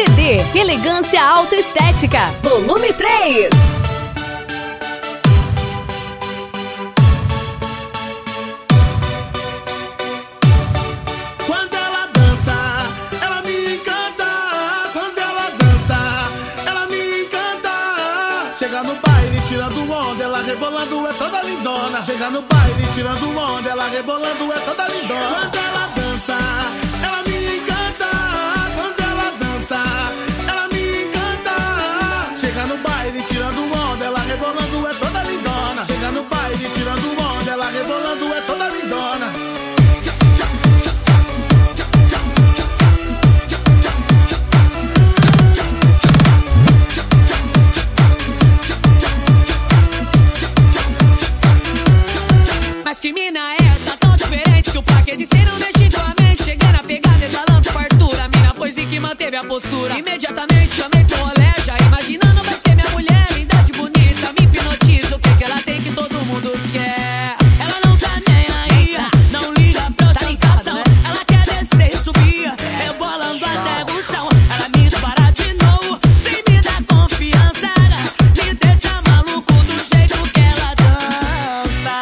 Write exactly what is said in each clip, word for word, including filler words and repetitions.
C D Elegância Autoestética, volume três. Quando ela dança, ela me encanta. Quando ela dança, ela me encanta. Chega no baile tirando onda, ela rebolando é toda lindona. Chega no baile tirando onda, ela rebolando é toda lindona. Quando ela dança, ela me encanta. Quando ela dança, ela me encanta. Chega no baile tirando onda, ela rebolando é toda lindona. Chega no baile tirando onda, ela rebolando é toda lindona. Mas que mina é essa tão diferente que o plaque de cena não mexe com a mente. Cheguei na pegada, exalando fartura. Mina foi sim que manteve a postura. Imediatamente chamei pro rolé, já imaginando vai ser minha mulher. Linda de bonita, me hipnotiza. O que que ela tem que todo mundo quer? Ela não tá nem aí, não liga pra ostentação. Ela quer descer e subir, rebolando até o chão. Ela me dispara de novo, sem me dar confiança. Me deixa maluco do jeito que ela dança.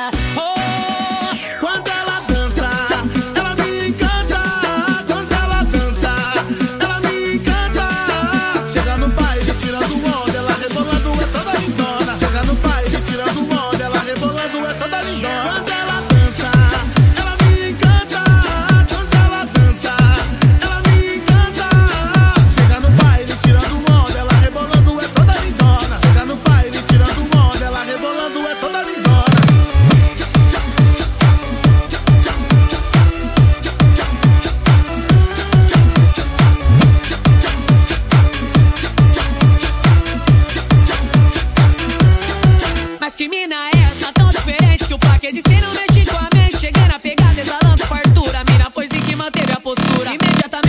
Quando ela dança, ela me encanta. Quando ela dança, ela me encanta. Chega no baile tirando onda, ela rebolando é toda lindona. Chega no baile tirando onda, ela rebolando é toda lindona. Quando ela dança, ela me encanta. Quando ela dança, ela me encanta. Chega no baile tirando onda, ela rebolando é toda lindona. Chega no baile tirando onda, ela rebolando é toda lindona. Mas que mina é essa tão diferente que o plaque de cena não mexe com a mente. Cheguei na pegada, exalando fartura. Mina foi sim que manteve a postura. Imediatamente